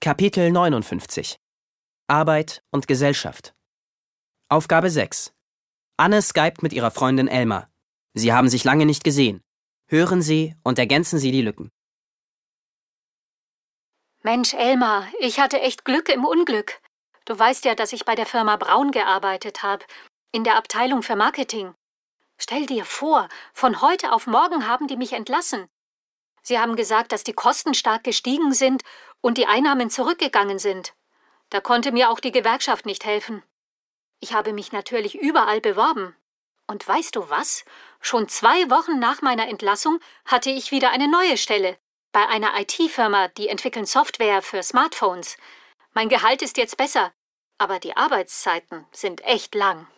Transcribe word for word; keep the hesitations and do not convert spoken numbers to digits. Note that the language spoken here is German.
Kapitel neunundfünfzig. Arbeit und Gesellschaft. Aufgabe sechs. Anne skypt mit ihrer Freundin Elmar. Sie haben sich lange nicht gesehen. Hören Sie und ergänzen Sie die Lücken. Mensch, Elmar, ich hatte echt Glück im Unglück. Du weißt ja, dass ich bei der Firma Braun gearbeitet habe, in der Abteilung für Marketing. Stell dir vor, von heute auf morgen haben die mich entlassen. Sie haben gesagt, dass die Kosten stark gestiegen sind und die Einnahmen zurückgegangen sind. Da konnte mir auch die Gewerkschaft nicht helfen. Ich habe mich natürlich überall beworben. Und weißt du was? Schon zwei Wochen nach meiner Entlassung hatte ich wieder eine neue Stelle. Bei einer I T-Firma, die entwickeln Software für Smartphones. Mein Gehalt ist jetzt besser, aber die Arbeitszeiten sind echt lang.